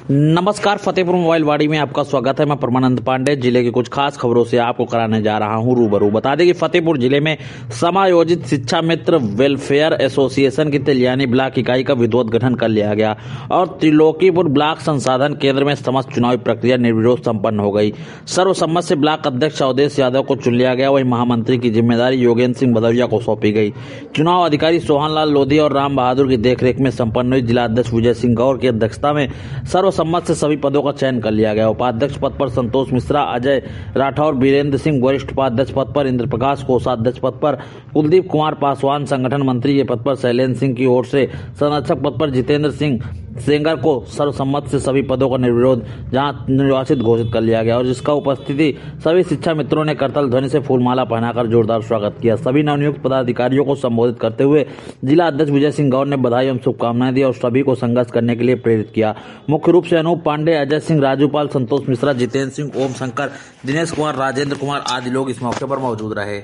नमस्कार, फतेहपुर मोबाइल वाड़ी में आपका स्वागत है। मैं परमानंद पांडे जिले की कुछ खास खबरों से आपको कराने जा रहा हूं रूबरू। बता दें कि फतेहपुर जिले में समायोजित शिक्षा मित्र वेलफेयर एसोसिएशन की तिलियानी ब्लॉक इकाई का विधिवत गठन कर लिया गया और त्रिलोकीपुर ब्लॉक संसाधन केंद्र में समस्त चुनावी प्रक्रिया निर्विरोध संपन्न हो गई। सर्वसम्मत से ब्लॉक अध्यक्ष अवधेश यादव को चुन लिया गया। वहीं महामंत्री की जिम्मेदारी योगेंद्र सिंह भदौरिया को सौंपी गई। चुनाव अधिकारी सोहनलाल लोधी और राम बहादुर की देखरेख में संपन्न हुई। जिला अध्यक्ष विजय सिंह गौर की अध्यक्षता में सर्वसम्मत से सभी पदों का चयन कर लिया गया। उपाध्यक्ष पद पर संतोष मिश्रा, अजय राठौर, वीरेंद्र सिंह, वरिष्ठ उपाध्यक्ष पद पर इंद्र प्रकाश, कोषाध्यक्ष पद पर कुलदीप कुमार पासवान, संगठन मंत्री के पद पर शैलेंद्र सिंह की ओर से संरक्षक पद पर जितेंद्र सिंह सेंगर को सर्वसम्मत से सभी पदों का निर्विरोध निर्वाचित घोषित कर लिया गया और जिसका उपस्थिति सभी शिक्षा मित्रों ने करतल ध्वनि से फूलमाला पहनाकर जोरदार स्वागत किया। सभी नवनियुक्त पदाधिकारियों को संबोधित करते हुए जिला अध्यक्ष विजय सिंह गौर ने बधाई एवं शुभकामनाएं दी और सभी को संघर्ष करने के लिए प्रेरित किया। मुख्य रूप से अनूप पांडे, अजय सिंह, राजूपाल, संतोष मिश्रा, जितेंद्र सिंह, ओम शंकर, दिनेश कुमार, राजेंद्र कुमार आदि लोग इस मौके पर मौजूद रहे।